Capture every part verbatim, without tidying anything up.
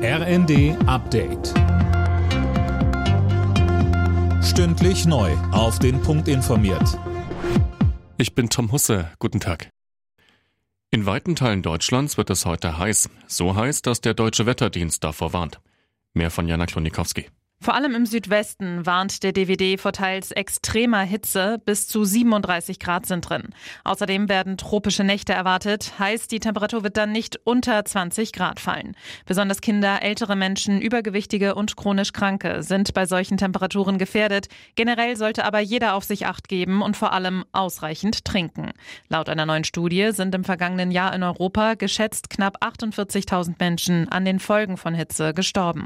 R N D Update. Stündlich neu auf den Punkt informiert. Ich bin Tom Husse. Guten Tag. In weiten Teilen Deutschlands wird es heute heiß. So heiß, dass der Deutsche Wetterdienst davor warnt. Mehr von Jana Klonikowski. Vor allem im Südwesten warnt der D W D vor teils extremer Hitze. Bis zu siebenunddreißig Grad sind drin. Außerdem werden tropische Nächte erwartet. Heißt, die Temperatur wird dann nicht unter zwanzig Grad fallen. Besonders Kinder, ältere Menschen, Übergewichtige und chronisch Kranke sind bei solchen Temperaturen gefährdet. Generell sollte aber jeder auf sich Acht geben und vor allem ausreichend trinken. Laut einer neuen Studie sind im vergangenen Jahr in Europa geschätzt knapp achtundvierzigtausend Menschen an den Folgen von Hitze gestorben.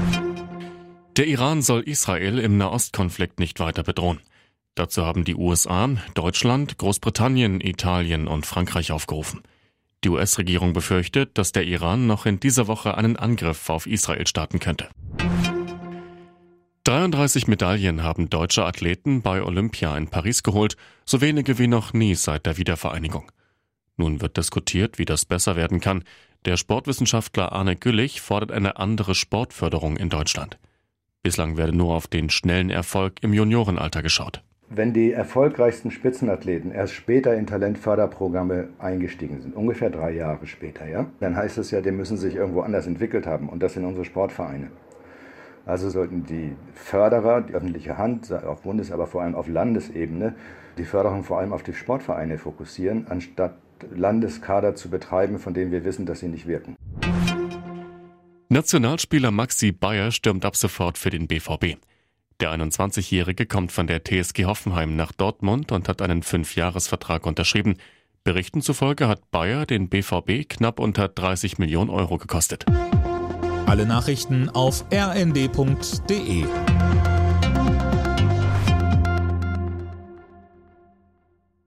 Der Iran soll Israel im Nahostkonflikt nicht weiter bedrohen. Dazu haben die U S A, Deutschland, Großbritannien, Italien und Frankreich aufgerufen. Die U S-Regierung befürchtet, dass der Iran noch in dieser Woche einen Angriff auf Israel starten könnte. dreiunddreißig Medaillen haben deutsche Athleten bei Olympia in Paris geholt, so wenige wie noch nie seit der Wiedervereinigung. Nun wird diskutiert, wie das besser werden kann. Der Sportwissenschaftler Arne Güllich fordert eine andere Sportförderung in Deutschland. Bislang werde nur auf den schnellen Erfolg im Juniorenalter geschaut. Wenn die erfolgreichsten Spitzenathleten erst später in Talentförderprogramme eingestiegen sind, ungefähr drei Jahre später, ja, dann heißt es ja, die müssen sich irgendwo anders entwickelt haben und das sind unsere Sportvereine. Also sollten die Förderer, die öffentliche Hand, auf Bundes-, aber vor allem auf Landesebene, die Förderung vor allem auf die Sportvereine fokussieren, anstatt Landeskader zu betreiben, von denen wir wissen, dass sie nicht wirken. Nationalspieler Maxi Bayer stürmt ab sofort für den B V B. Der einundzwanzigjährige kommt von der T S G Hoffenheim nach Dortmund und hat einen Fünfjahresvertrag unterschrieben. Berichten zufolge hat Bayer den B V B knapp unter dreißig Millionen Euro gekostet. Alle Nachrichten auf r n d punkt d e.